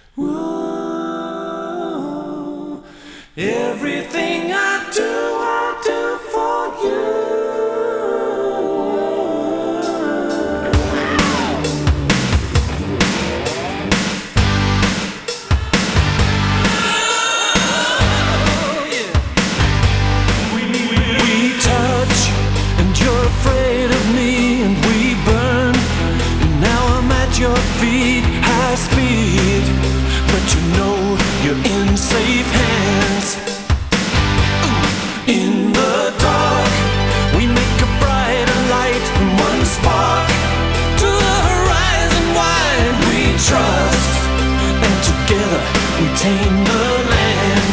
Whoa. Everything I do for you. We touch, and you're afraid of me, and we burn. And now I'm at your feet, high speed, but you know you're in safe hands. In the dark, we make a brighter light from one spark to the horizon wide. We trust, and together we tame the land.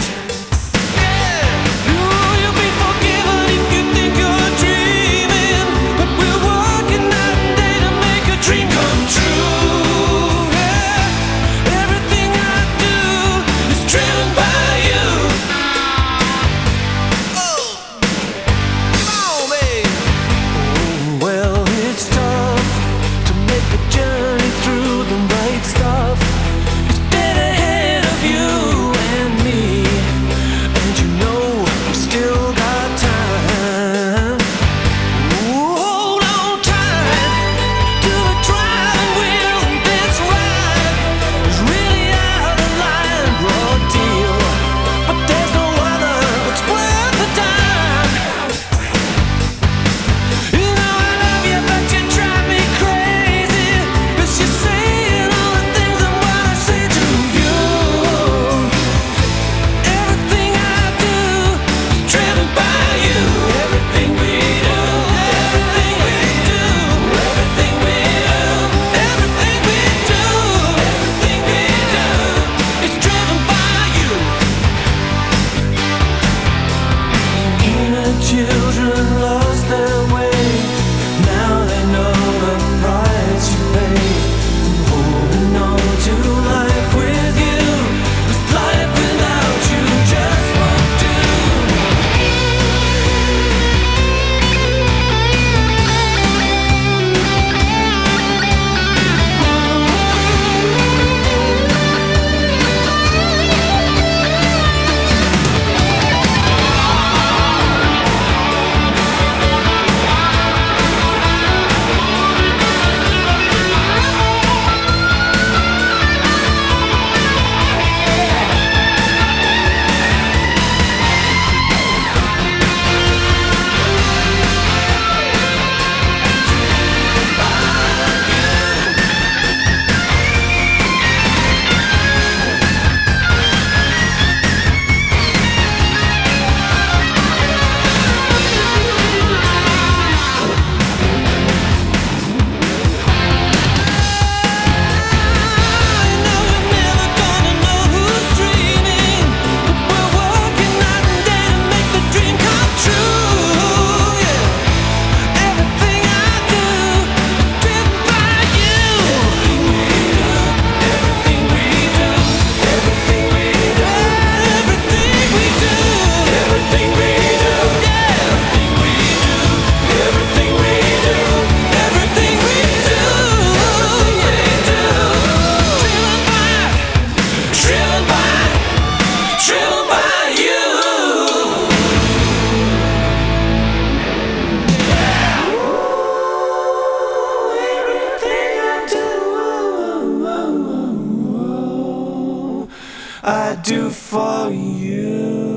You'll be forgiven if you think you're dreaming, but we're working night and day to make a dream come true. Yeah. Everything I do is driven by you. Well, it's tough to make a journey through the right stuff. It's dead ahead of you and me, and you know we've still got time. Hold on tight to the driving wheel, and this ride is really out of line, raw deal. But there's no other that's worth the time. You know I love you, but you drive me crazy, 'cause you're saying all the things I wanna say to you. Everything I do is driven by you. Everything we do, everything we do, everything we do, everything we do, everything we do is driven by you. Inner children lost their way. Now they know the price you pay. Holding on to life with you, 'cause life without you just won't do. I do for you.